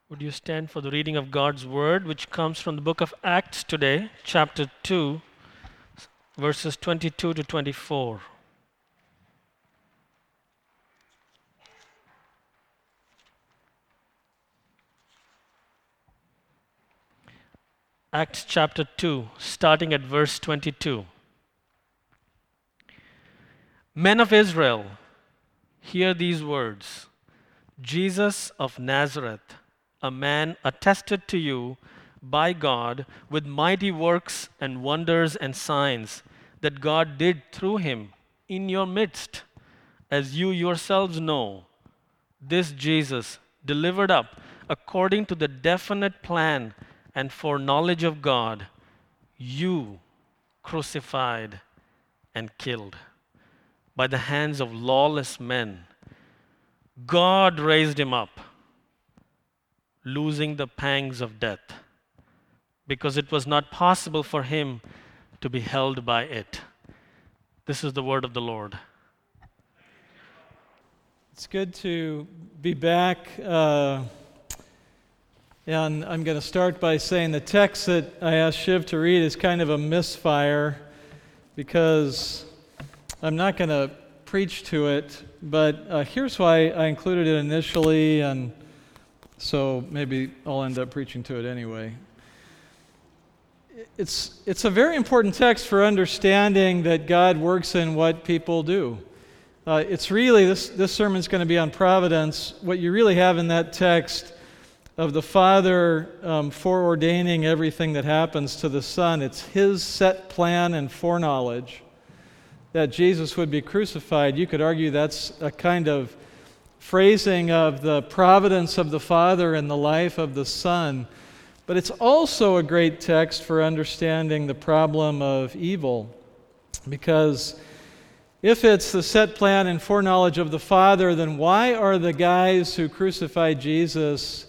Would you stand for the reading of God's Word, which comes from the book of Acts today, chapter 2, verses 22 to 24. Acts chapter 2, starting at verse 22. Men of Israel, hear these words. Jesus of Nazareth, a man attested to you by God with mighty works and wonders and signs that God did through him in your midst, as you yourselves know. This Jesus, delivered up according to the definite plan and foreknowledge of God, you crucified and killed by the hands of lawless men. God raised him up, losing the pangs of death, because it was not possible for him to be held by it. This is the word of the Lord. It's good to be back, and I'm going to start by saying the text that I asked Shiv to read is kind of a misfire because I'm not going to preach to it, but here's why I included it initially, and so maybe I'll end up preaching to it anyway. It's a very important text for understanding that God works in what people do. It's really, this sermon's going to be on providence. What you really have in that text of the Father foreordaining everything that happens to the Son, it's His set plan and foreknowledge that Jesus would be crucified. You could argue that's a kind of phrasing of the providence of the Father in the life of the Son. But it's also a great text for understanding the problem of evil, because if it's the set plan and foreknowledge of the Father, then why are the guys who crucified Jesus,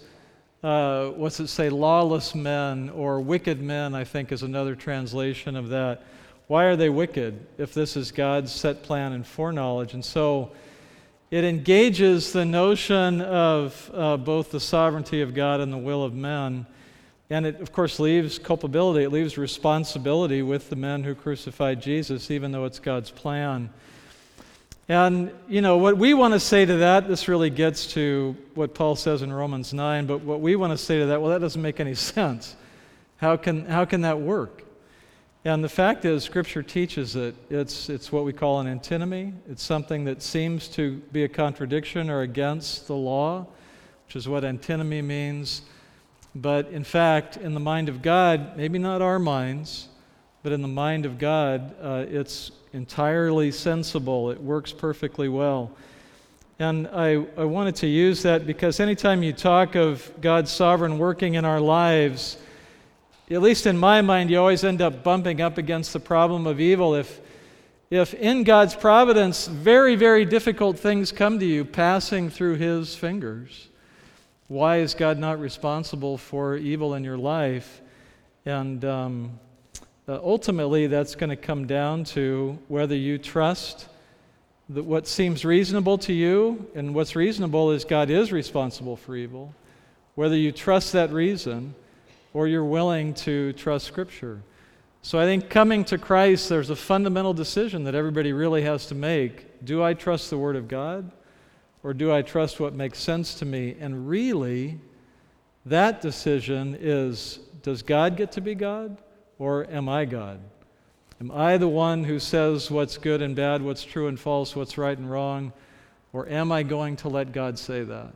lawless men or wicked men, I think is another translation of that. Why are they wicked if this is God's set plan and foreknowledge? And so it engages the notion of both the sovereignty of God and the will of men. And it, of course, leaves culpability, it leaves responsibility with the men who crucified Jesus, even though it's God's plan. And, what we want to say to that, this really gets to what Paul says in Romans 9, but what we want to say to that, well, that doesn't make any sense. How can that work? And the fact is, Scripture teaches it. It's what we call an antinomy. It's something that seems to be a contradiction or against the law, which is what antinomy means. But in fact, in the mind of God, maybe not our minds, but in the mind of God, it's entirely sensible. It works perfectly well. And I wanted to use that because anytime you talk of God's sovereign working in our lives, at least in my mind, you always end up bumping up against the problem of evil. If in God's providence, very, very difficult things come to you passing through His fingers, why is God not responsible for evil in your life? And ultimately, that's going to come down to whether you trust that what seems reasonable to you, and what's reasonable is God is responsible for evil, whether you trust that reason or you're willing to trust Scripture. So I think coming to Christ, there's a fundamental decision that everybody really has to make. Do I trust the Word of God? Or do I trust what makes sense to me? And really, that decision is, does God get to be God, or am I God? Am I the one who says what's good and bad, what's true and false, what's right and wrong, or am I going to let God say that?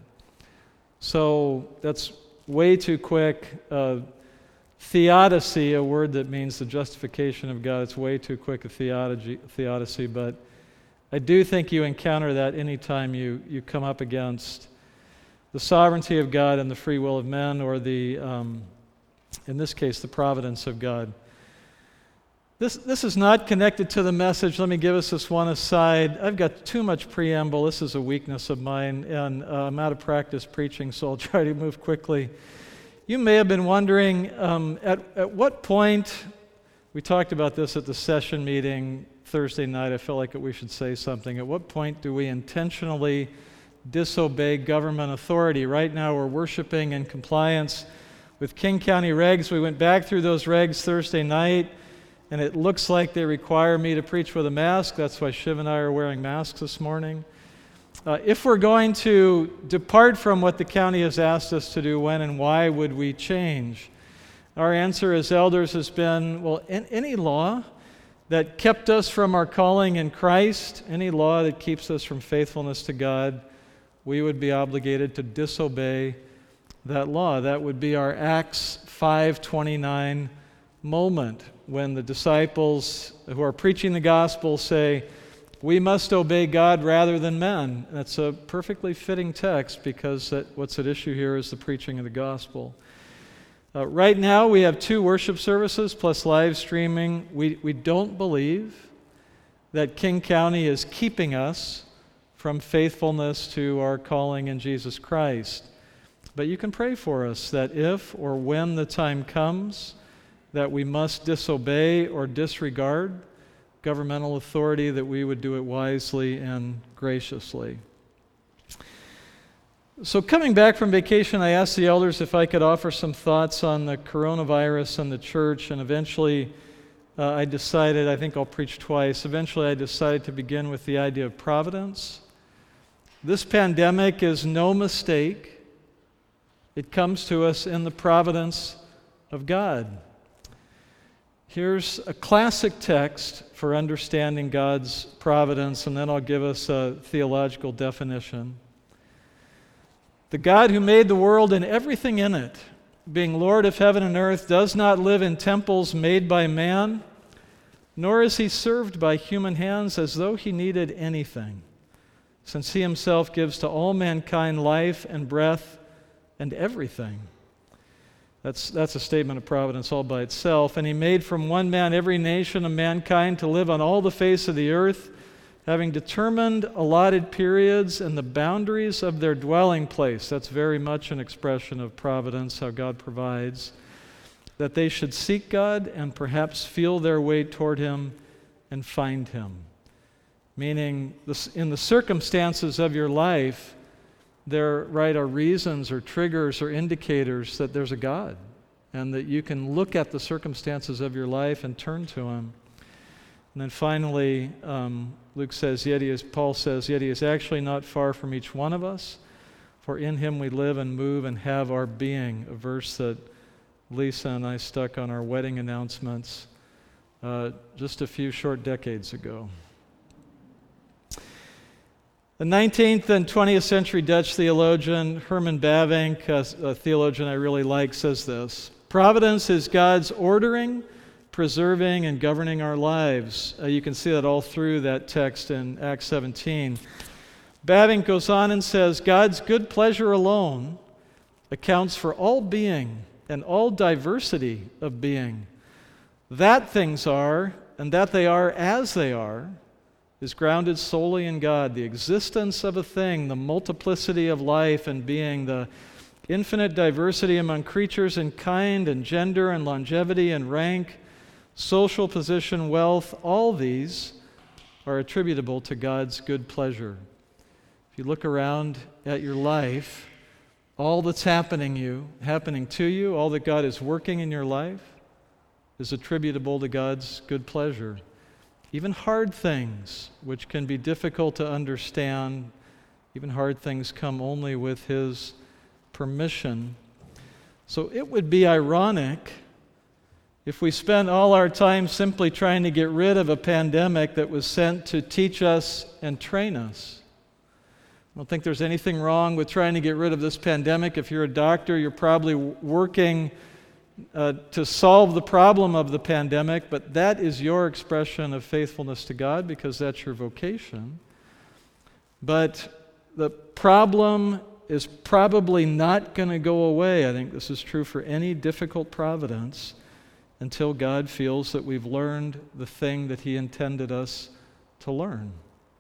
So that's way too quick. Theodicy, a word that means the justification of God, it's way too quick a theodicy, but I do think you encounter that anytime you come up against the sovereignty of God and the free will of men, or in this case, the providence of God. This is not connected to the message. Let me give us this one aside. I've got too much preamble. This is a weakness of mine, and I'm out of practice preaching, so I'll try to move quickly. You may have been wondering, at what point, we talked about this at the session meeting Thursday night, I felt like we should say something. At what point do we intentionally disobey government authority. Right now we're worshiping in compliance with King County regs. We went back through those regs Thursday night, and it looks like they require me to preach with a mask. That's why Shiv and I are wearing masks this morning. If we're going to depart from what the county has asked us to do, when and why would we change? Our answer as elders has been, well, any law that kept us from our calling in Christ, any law that keeps us from faithfulness to God, we would be obligated to disobey that law. That would be our Acts 5:29 moment when the disciples who are preaching the gospel say, we must obey God rather than men. That's a perfectly fitting text because what's at issue here is the preaching of the gospel. Right now we have 2 worship services plus live streaming. We don't believe that King County is keeping us from faithfulness to our calling in Jesus Christ. But you can pray for us that if or when the time comes that we must disobey or disregard governmental authority, that we would do it wisely and graciously. So coming back from vacation, I asked the elders if I could offer some thoughts on the coronavirus and the church, and eventually I decided, I think I'll preach twice, eventually I decided to begin with the idea of providence. This pandemic is no mistake. It comes to us in the providence of God. Here's a classic text for understanding God's providence, and then I'll give us a theological definition. The God who made the world and everything in it, being Lord of heaven and earth, does not live in temples made by man, nor is he served by human hands as though he needed anything, since he himself gives to all mankind life and breath and everything. That's a statement of providence all by itself. And he made from one man every nation of mankind to live on all the face of the earth, having determined allotted periods and the boundaries of their dwelling place. That's very much an expression of providence, how God provides, that they should seek God and perhaps feel their way toward him and find him. Meaning, in the circumstances of your life, there are reasons or triggers or indicators that there's a God, and that you can look at the circumstances of your life and turn to him. And then finally, Luke says, Paul says, yet he is actually not far from each one of us, for in him we live and move and have our being, a verse that Lisa and I stuck on our wedding announcements just a few short decades ago. The 19th and 20th century Dutch theologian Herman Bavinck, a theologian I really like, says this: providence is God's ordering, preserving, and governing our lives. You can see that all through that text in Acts 17. Bavinck goes on and says, God's good pleasure alone accounts for all being and all diversity of being. That things are, and that they are as they are, is grounded solely in God. The existence of a thing, the multiplicity of life and being, the infinite diversity among creatures in kind and gender and longevity and rank, social position, wealth, all these are attributable to God's good pleasure. If you look around at your life, all that's happening to you, all that God is working in your life is attributable to God's good pleasure. Even hard things, which can be difficult to understand, even hard things come only with his permission. So it would be ironic if we spent all our time simply trying to get rid of a pandemic that was sent to teach us and train us. I don't think there's anything wrong with trying to get rid of this pandemic. If you're a doctor, you're probably working to solve the problem of the pandemic, but that is your expression of faithfulness to God because that's your vocation. But the problem is probably not going to go away. I think this is true for any difficult providence until God feels that we've learned the thing that he intended us to learn.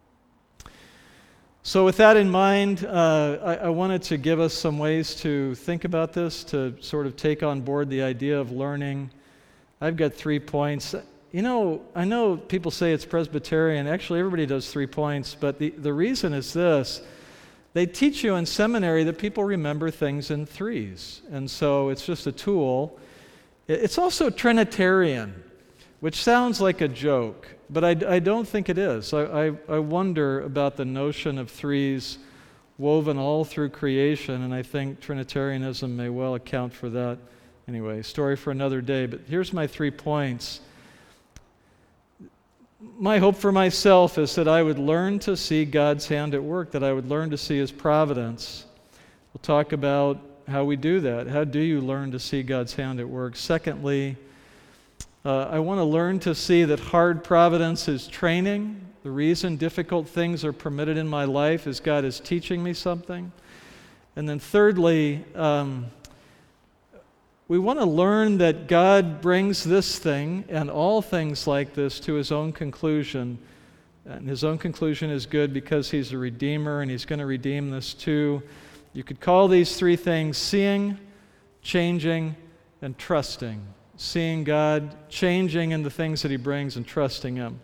So with that in mind, I wanted to give us some ways to think about this, to sort of take on board the idea of learning. I've got 3 points. I know people say it's Presbyterian. Actually, everybody does 3 points, but the reason is this. They teach you in seminary that people remember things in threes, and so it's just a tool. It's also Trinitarian, which sounds like a joke, but I don't think it is. I wonder about the notion of threes woven all through creation, and I think Trinitarianism may well account for that. Anyway, story for another day, but here's my 3 points. My hope for myself is that I would learn to see God's hand at work, that I would learn to see His providence. We'll talk about how we do that. How do you learn to see God's hand at work? Secondly, I want to learn to see that hard providence is training. The reason difficult things are permitted in my life is God is teaching me something. And then thirdly, we want to learn that God brings this thing and all things like this to His own conclusion. And His own conclusion is good because He's a Redeemer and He's going to redeem this too. You could call these 3 things seeing, changing, and trusting. Seeing God, changing in the things that He brings, and trusting Him.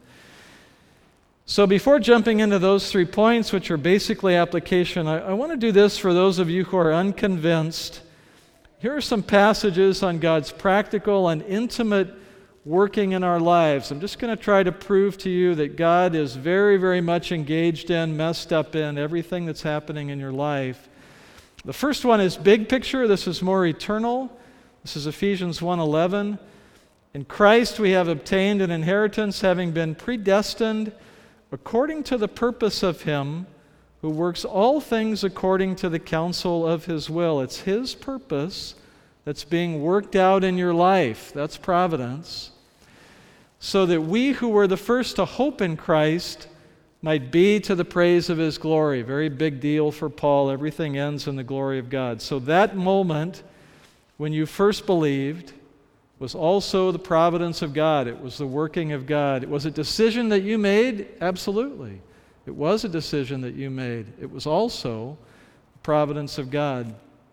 So before jumping into those 3 points, which are basically application, I want to do this for those of you who are unconvinced. Here are some passages on God's practical and intimate working in our lives. I'm just going to try to prove to you that God is very, very much engaged in, messed up in everything that's happening in your life. The first one is big picture. This is more eternal. This is Ephesians 1:11. In Christ we have obtained an inheritance, having been predestined according to the purpose of Him who works all things according to the counsel of His will. It's His purpose that's being worked out in your life. That's providence. So that we who were the first to hope in Christ might be to the praise of His glory. Very big deal for Paul. Everything ends in the glory of God. So that moment when you first believed was also the providence of God. It was the working of God. It was a decision that you made? Absolutely. It was a decision that you made. It was also the providence of God.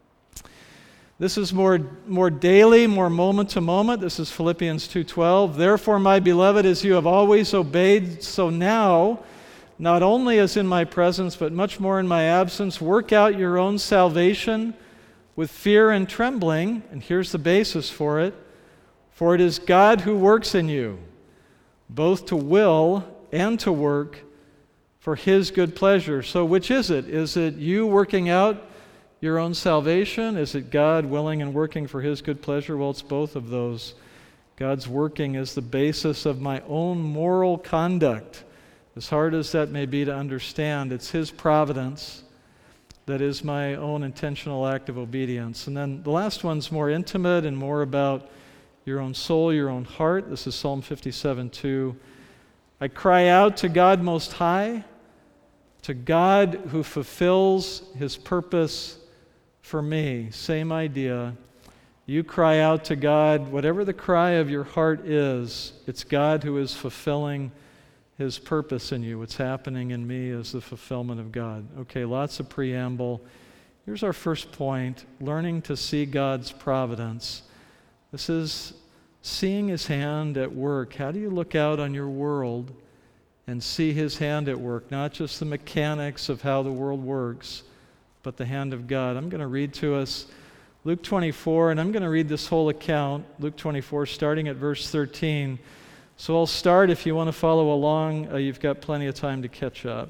This is more daily, more moment to moment. This is Philippians 2:12. Therefore, my beloved, as you have always obeyed, so now, not only as in my presence, but much more in my absence, work out your own salvation with fear and trembling. And here's the basis for it. For it is God who works in you, both to will and to work for His good pleasure. So which is it? Is it you working out your own salvation? Is it God willing and working for His good pleasure? Well, it's both of those. God's working is the basis of my own moral conduct. As hard as that may be to understand, it's His providence that is my own intentional act of obedience. And then the last one's more intimate and more about your own soul, your own heart. This is Psalm 57:2. I cry out to God Most High, to God who fulfills His purpose for me. Same idea. You cry out to God, whatever the cry of your heart is, it's God who is fulfilling His purpose in you. What's happening in me is the fulfillment of God. Okay, lots of preamble. Here's our first point, learning to see God's providence. This is seeing His hand at work. How do you look out on your world and see His hand at work? Not just the mechanics of how the world works, but the hand of God. I'm going to read to us Luke 24, and I'm going to read this whole account, Luke 24, starting at verse 13. So I'll start. If you want to follow along, you've got plenty of time to catch up.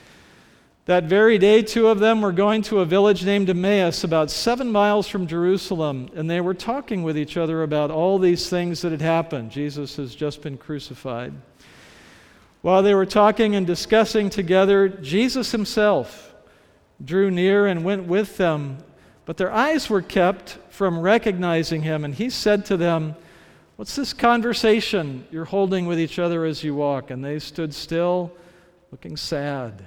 That very day, 2 of them were going to a village named Emmaus, about 7 miles from Jerusalem, and they were talking with each other about all these things that had happened. Jesus has just been crucified. While they were talking and discussing together, Jesus Himself drew near and went with them, but their eyes were kept from recognizing Him, and He said to them, "What's this conversation you're holding with each other as you walk?" And they stood still, looking sad.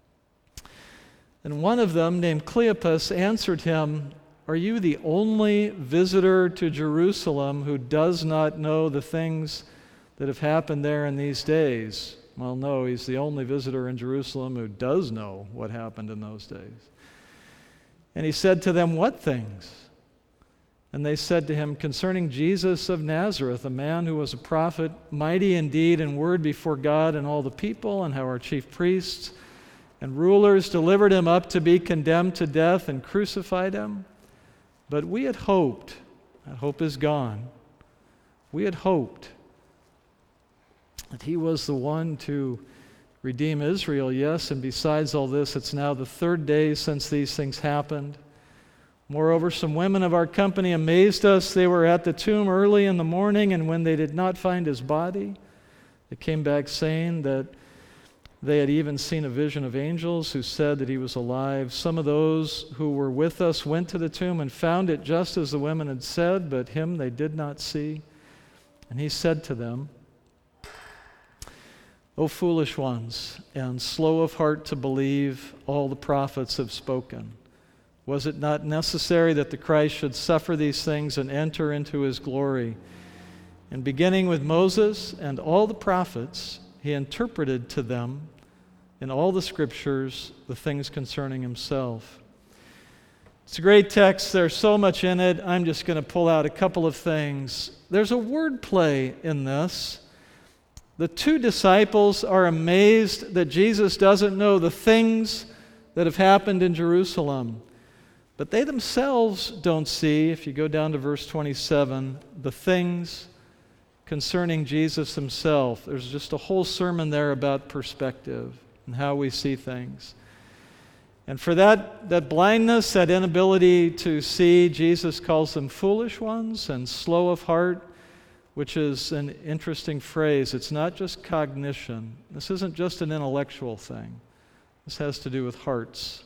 And one of them, named Cleopas, answered Him, "Are you the only visitor to Jerusalem who does not know the things that have happened there in these days?" Well, no, he's the only visitor in Jerusalem who does know what happened in those days. And He said to them, "What things?" And they said to Him, "Concerning Jesus of Nazareth, a man who was a prophet, mighty in deed and word before God and all the people, and how our chief priests and rulers delivered him up to be condemned to death and crucified him. But we had hoped, that hope is gone, we had hoped that he was the one to redeem Israel, yes, and besides all this, it's now the third day since these things happened. Moreover, some women of our company amazed us. They were at the tomb early in the morning, and when they did not find his body, they came back saying that they had even seen a vision of angels who said that he was alive. Some of those who were with us went to the tomb and found it just as the women had said, but him they did not see. And he said to them, O foolish ones, and slow of heart to believe all the prophets have spoken. Was it not necessary that the Christ should suffer these things and enter into his glory? And beginning with Moses and all the prophets, he interpreted to them in all the scriptures the things concerning himself. It's a great text. There's so much in it. I'm just going to pull out a couple of things. There's a word play in this. The two disciples are amazed that Jesus doesn't know the things that have happened in Jerusalem. But they themselves don't see, if you go down to verse 27, the things concerning Jesus himself. There's just a whole sermon there about perspective and how we see things. And for that blindness, that inability to see, Jesus calls them foolish ones and slow of heart, which is an interesting phrase. It's not just cognition. This isn't just an intellectual thing. This has to do with hearts.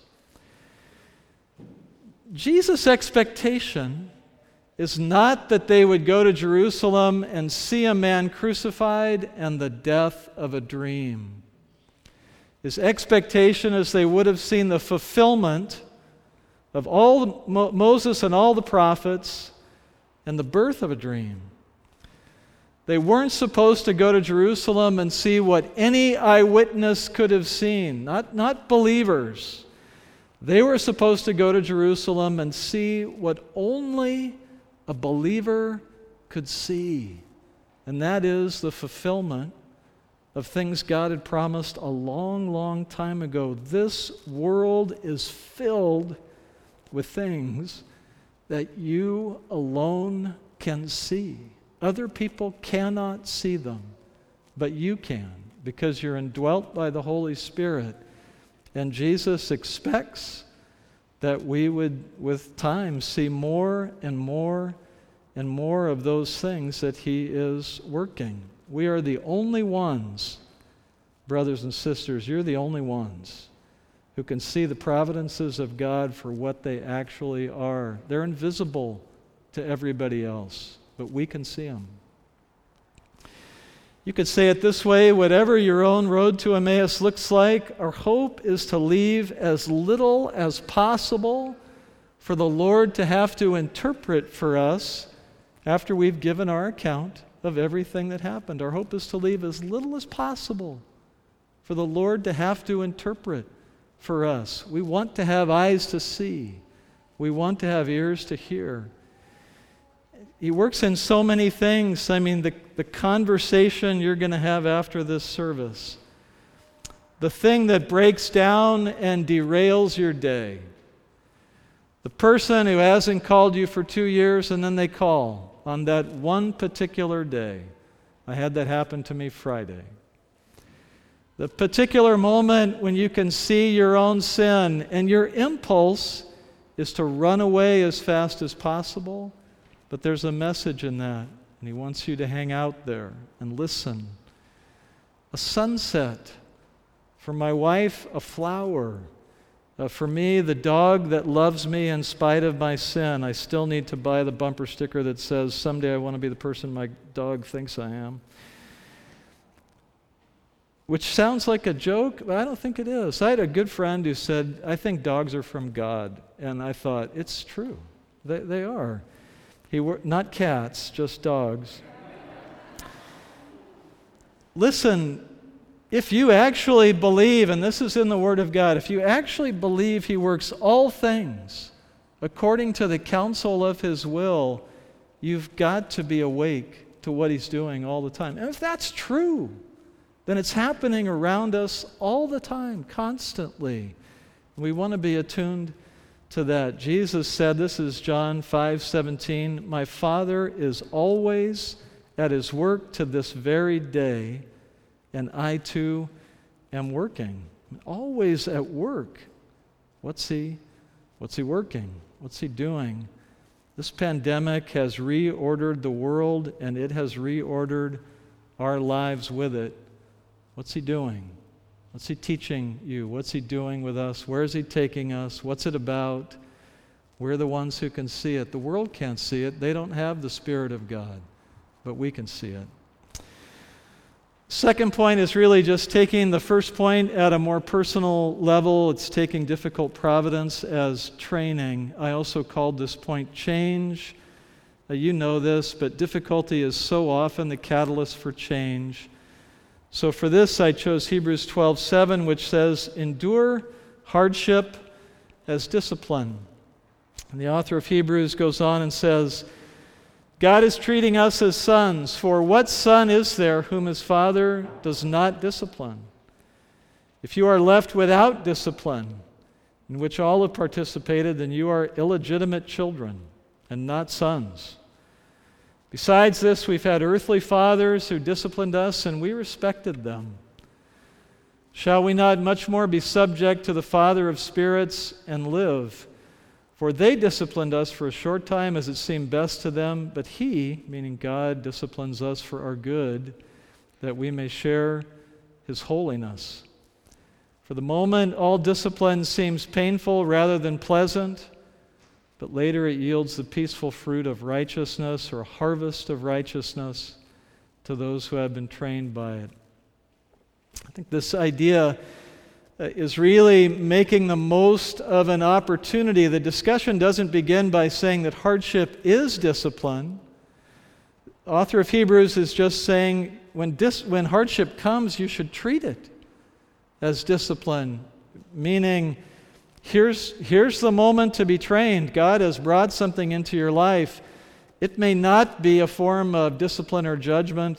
Jesus' expectation is not that they would go to Jerusalem and see a man crucified and the death of a dream. His expectation is they would have seen the fulfillment of all Moses and all the prophets and the birth of a dream. They weren't supposed to go to Jerusalem and see what any eyewitness could have seen, not believers. They were supposed to go to Jerusalem and see what only a believer could see, and that is the fulfillment of things God had promised a long, long time ago. This world is filled with things that you alone can see. Other people cannot see them, but you can, because you're indwelt by the Holy Spirit. And Jesus expects that we would, with time, see more and more and more of those things that he is working. We are the only ones, brothers and sisters, you're the only ones who can see the providences of God for what they actually are. They're invisible to everybody else, but we can see them. You could say it this way: whatever your own road to Emmaus looks like, our hope is to leave as little as possible for the Lord to have to interpret for us after we've given our account of everything that happened. Our hope is to leave as little as possible for the Lord to have to interpret for us. We want to have eyes to see. We want to have ears to hear. He works in so many things. I mean, the conversation you're going to have after this service, the thing that breaks down and derails your day, the person who hasn't called you for 2 years and then they call on that one particular day. I had that happen to me Friday. The particular moment when you can see your own sin and your impulse is to run away as fast as possible. But there's a message in that, and he wants you to hang out there and listen. A sunset. For my wife, a flower. For me, the dog that loves me in spite of my sin. I still need to buy the bumper sticker that says, someday I want to be the person my dog thinks I am. Which sounds like a joke, but I don't think it is. I had a good friend who said, I think dogs are from God. And I thought, it's true. They are. Not cats, just dogs. Listen, if you actually believe, and this is in the Word of God, if you actually believe he works all things according to the counsel of his will, you've got to be awake to what he's doing all the time. And if that's true, then it's happening around us all the time, constantly. We want to be attuned to that. Jesus said, this is John 5:17, "My Father is always at his work to this very day, and I too am working." Always at work. What's he working? What's he doing? This pandemic has reordered the world, and it has reordered our lives with it. What's he doing? What's he teaching you? What's he doing with us? Where is he taking us? What's it about? We're the ones who can see it. The world can't see it. They don't have the Spirit of God, but we can see it. Second point is really just taking the first point at a more personal level. It's taking difficult providence as training. I also called this point change. You know this, but difficulty is so often the catalyst for change. So for this, I chose Hebrews 12:7, which says, "Endure hardship as discipline." And the author of Hebrews goes on and says, "God is treating us as sons, for what son is there whom his father does not discipline? If you are left without discipline, in which all have participated, then you are illegitimate children and not sons. Besides this, we've had earthly fathers who disciplined us, and we respected them. Shall we not much more be subject to the Father of spirits and live? For they disciplined us for a short time as it seemed best to them, but He," meaning God, "disciplines us for our good, that we may share His holiness. For the moment, all discipline seems painful rather than pleasant, but later it yields the peaceful fruit of righteousness, or a harvest of righteousness, to those who have been trained by it." I think this idea is really making the most of an opportunity. The discussion doesn't begin by saying that hardship is discipline. The author of Hebrews is just saying when hardship comes, you should treat it as discipline, meaning here's the moment to be trained. God has brought something into your life. It may not be a form of discipline or judgment.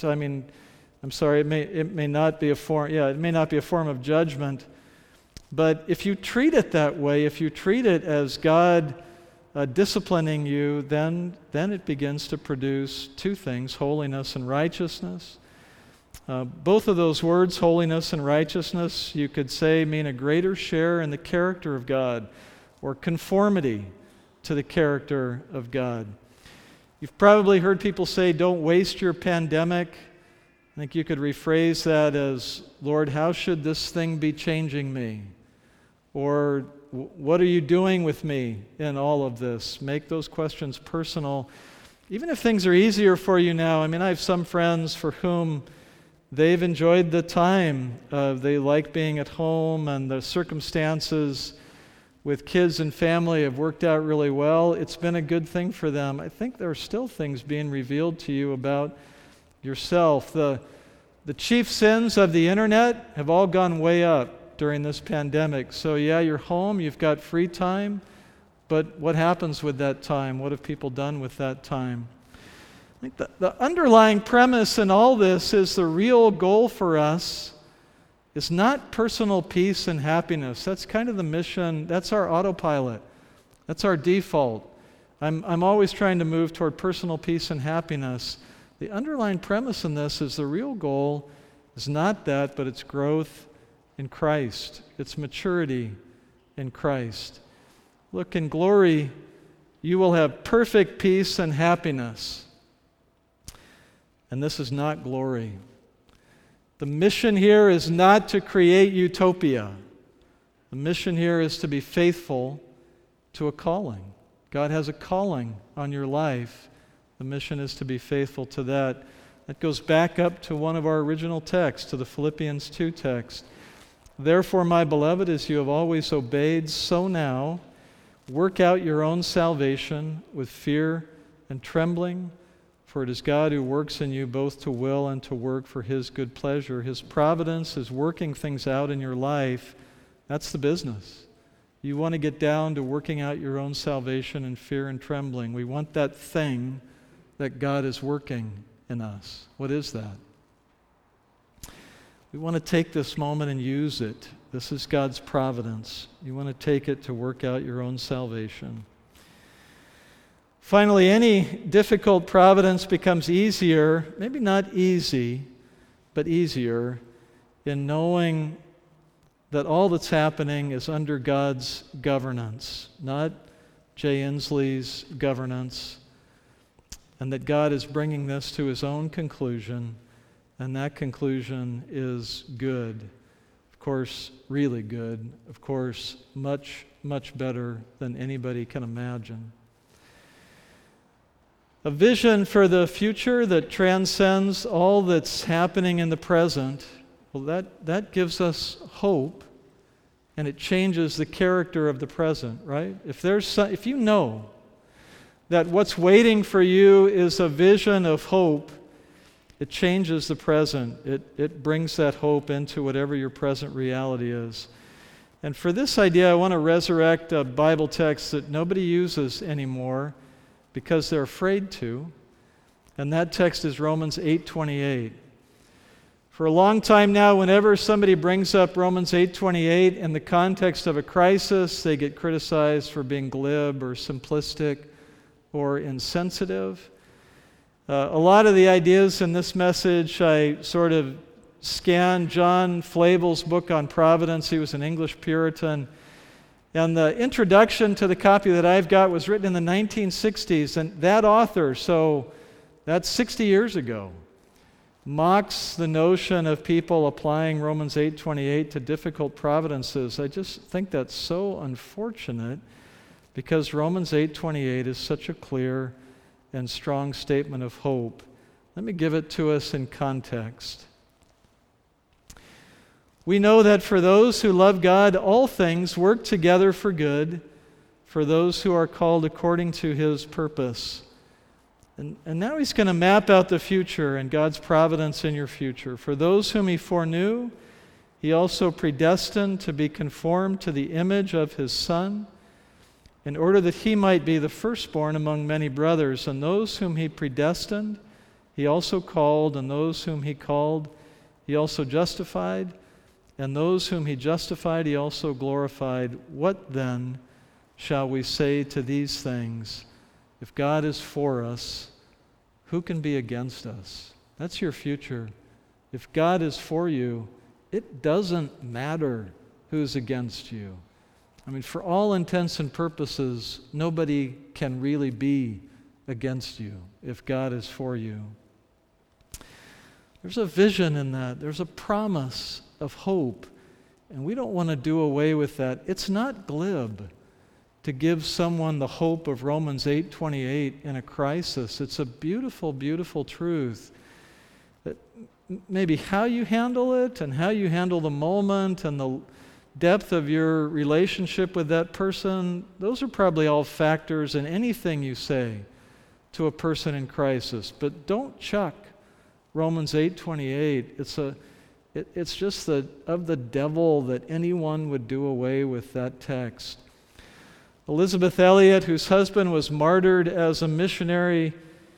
It may not be a form of judgment. But if you treat it that way, if you treat it as God disciplining you, then it begins to produce two things, holiness and righteousness. Both of those words, holiness and righteousness, you could say mean a greater share in the character of God, or conformity to the character of God. You've probably heard people say, "Don't waste your pandemic." I think you could rephrase that as, "Lord, how should this thing be changing me?" Or, "What are you doing with me in all of this?" Make those questions personal. Even if things are easier for you now, I have some friends for whom they've enjoyed the time. They like being at home, and the circumstances with kids and family have worked out really well. It's been a good thing for them. I think there are still things being revealed to you about yourself. The chief sins of the internet have all gone way up during this pandemic. So yeah, you're home, you've got free time, but what happens with that time? What have people done with that time? I think the underlying premise in all this is the real goal for us is not personal peace and happiness. That's kind of the mission. That's our autopilot. That's our default. I'm always trying to move toward personal peace and happiness. The underlying premise in this is the real goal is not that, but it's growth in Christ. It's maturity in Christ. Look, in glory, you will have perfect peace and happiness. And this is not glory. The mission here is not to create utopia. The mission here is to be faithful to a calling. God has a calling on your life. The mission is to be faithful to that. That goes back up to one of our original texts, to the Philippians 2 text. "Therefore, my beloved, as you have always obeyed, so now work out your own salvation with fear and trembling, for it is God who works in you both to will and to work for His good pleasure." His providence is working things out in your life. That's the business. You want to get down to working out your own salvation in fear and trembling. We want that thing that God is working in us. What is that? We want to take this moment and use it. This is God's providence. You want to take it to work out your own salvation. Finally, any difficult providence becomes easier, maybe not easy, but easier, in knowing that all that's happening is under God's governance, not Jay Inslee's governance, and that God is bringing this to his own conclusion, and that conclusion is good. Of course, really good. Of course, much, much better than anybody can imagine. A vision for the future that transcends all that's happening in the present, well, that gives us hope, and it changes the character of the present, right? If you know that what's waiting for you is a vision of hope, it changes the present. It brings that hope into whatever your present reality is. And for this idea, I want to resurrect a Bible text that nobody uses anymore because they're afraid to. And that text is Romans 8:28. For a long time now, whenever somebody brings up Romans 8:28 in the context of a crisis, they get criticized for being glib or simplistic or insensitive. A lot of the ideas in this message, I sort of scanned John Flavel's book on Providence. He was an English Puritan. And the introduction to the copy that I've got was written in the 1960s. And that author, so that's 60 years ago, mocks the notion of people applying Romans 8:28 to difficult providences. I just think that's so unfortunate because Romans 8:28 is such a clear and strong statement of hope. Let me give it to us in context. We know that for those who love God, all things work together for good, for those who are called according to His purpose. And now he's going to map out the future and God's providence in your future. For those whom He foreknew, He also predestined to be conformed to the image of His Son, in order that He might be the firstborn among many brothers. And those whom He predestined, He also called, and those whom He called, He also justified, and those whom He justified, He also glorified. What then shall we say to these things? If God is for us, who can be against us? That's your future. If God is for you, it doesn't matter who's against you. I mean, for all intents and purposes, nobody can really be against you if God is for you. There's a vision in that. There's a promise of hope, and we don't want to do away with that. It's not glib to give someone the hope of Romans 8:28 in a crisis. It's a beautiful, beautiful truth. That maybe how you handle it and how you handle the moment and the depth of your relationship with that person, those are probably all factors in anything you say to a person in crisis. But don't chuck Romans 8:28. It's just of the devil that anyone would do away with that text. Elizabeth Elliot, whose husband was martyred as a missionary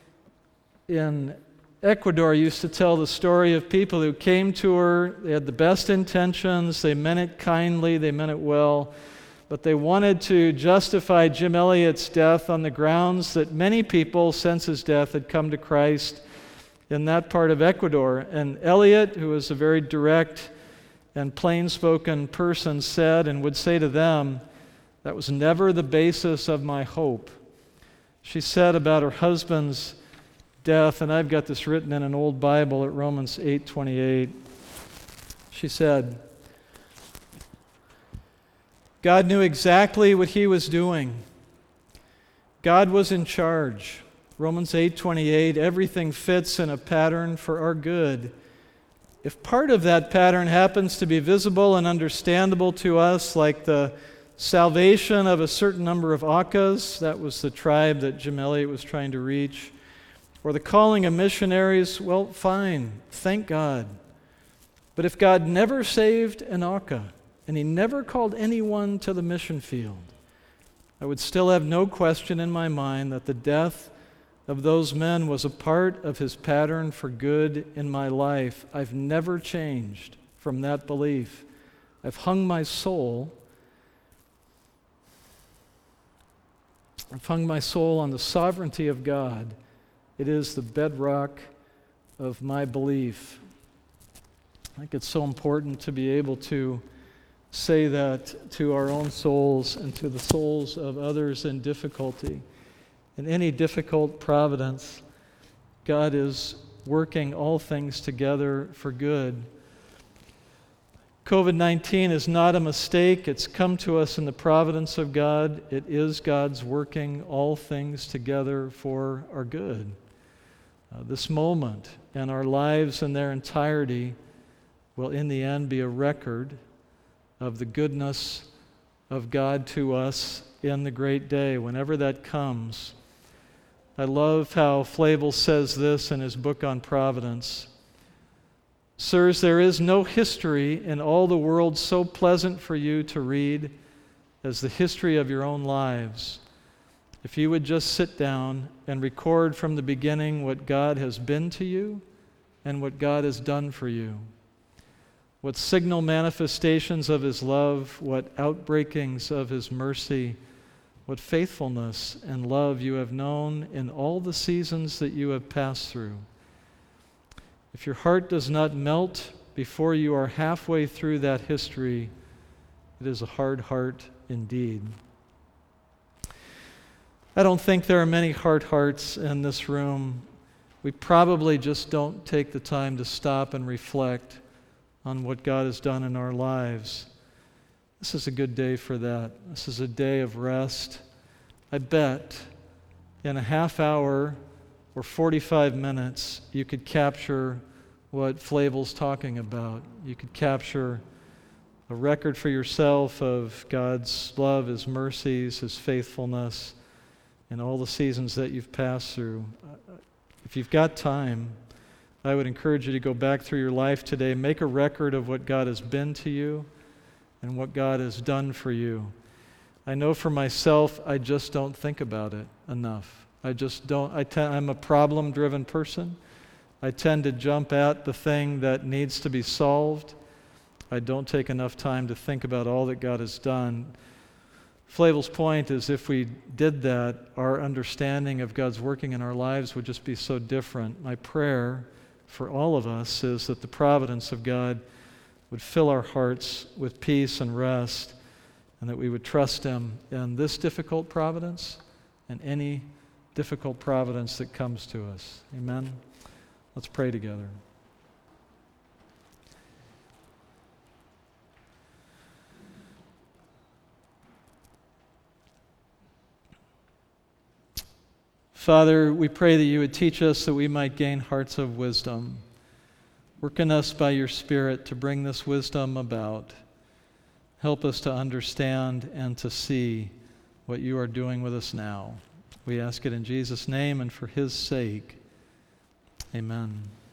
in Ecuador, used to tell the story of people who came to her. They had the best intentions, they meant it kindly, they meant it well, but they wanted to justify Jim Elliot's death on the grounds that many people since his death had come to Christ in that part of Ecuador. And Elliot, who was a very direct and plain-spoken person, said and would say to them, "That was never the basis of my hope." She said about her husband's death, and I've got this written in an old Bible at Romans 8:28. She said, God knew exactly what He was doing. God was in charge. Romans 8:28, everything fits in a pattern for our good. If part of that pattern happens to be visible and understandable to us, like the salvation of a certain number of Aucas, that was the tribe that Jim Elliot was trying to reach, or the calling of missionaries, well, fine, thank God. But if God never saved an Auca, and He never called anyone to the mission field, I would still have no question in my mind that the death of those men was a part of His pattern for good in my life. I've never changed from that belief. I've hung my soul on the sovereignty of God. It is the bedrock of my belief. I think it's so important to be able to say that to our own souls and to the souls of others in difficulty. In any difficult providence, God is working all things together for good. COVID-19 is not a mistake. It's come to us in the providence of God. It is God's working all things together for our good. This moment and our lives in their entirety will in the end be a record of the goodness of God to us in the great day, whenever that comes. I love how Flavel says this in his book on providence. Sirs, there is no history in all the world so pleasant for you to read as the history of your own lives. If you would just sit down and record from the beginning what God has been to you and what God has done for you, what signal manifestations of His love, what outbreakings of His mercy, what faithfulness and love you have known in all the seasons that you have passed through. If your heart does not melt before you are halfway through that history, it is a hard heart indeed. I don't think there are many hard hearts in this room. We probably just don't take the time to stop and reflect on what God has done in our lives. This is a good day for that. This is a day of rest. I bet in a half hour or 45 minutes you could capture what Flavel's talking about. You could capture a record for yourself of God's love, His mercies, His faithfulness, and all the seasons that you've passed through. If you've got time, I would encourage you to go back through your life today, make a record of what God has been to you and what God has done for you. I know for myself, I just don't think about it enough. I just don't. I'm a problem-driven person. I tend to jump at the thing that needs to be solved. I don't take enough time to think about all that God has done. Flavel's point is if we did that, our understanding of God's working in our lives would just be so different. My prayer for all of us is that the providence of God would fill our hearts with peace and rest, and that we would trust Him in this difficult providence and any difficult providence that comes to us. Amen? Let's pray together. Father, we pray that you would teach us that we might gain hearts of wisdom. Work in us by your Spirit to bring this wisdom about. Help us to understand and to see what you are doing with us now. We ask it in Jesus' name and for His sake. Amen.